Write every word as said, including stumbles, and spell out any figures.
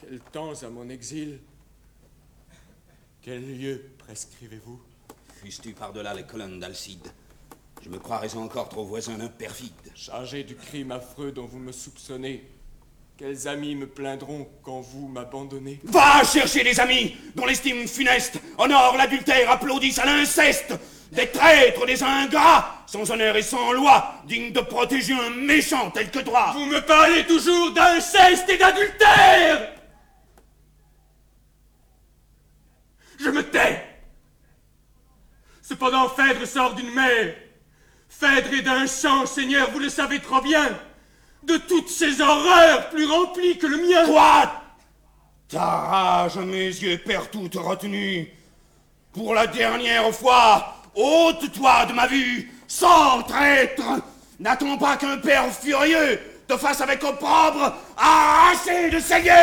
Quel temps à mon exil? Quel lieu prescrivez-vous? Fusse-tu par-delà les colonnes d'Alcide, je me croirais encore trop voisin d'un perfide. Chargé du crime affreux dont vous me soupçonnez, quels amis me plaindront quand vous m'abandonnez? Va chercher des amis dont l'estime funeste honore l'adultère, applaudisse à l'inceste. Des traîtres, des ingrats, sans honneur et sans loi, dignes de protéger un méchant tel que toi. Vous me parlez toujours d'inceste et d'adultère! Je me tais! Cependant, Phèdre sort d'une mère. Phèdre est d'un champ, Seigneur, vous le savez trop bien. De toutes ces horreurs, plus remplies que le mien. Quoi? Ta rage à mes yeux perd toute retenue. Pour la dernière fois, ôte-toi de ma vue, sans traître. N'attends pas qu'un père furieux te fasse avec opprobre arracher de ses lieux.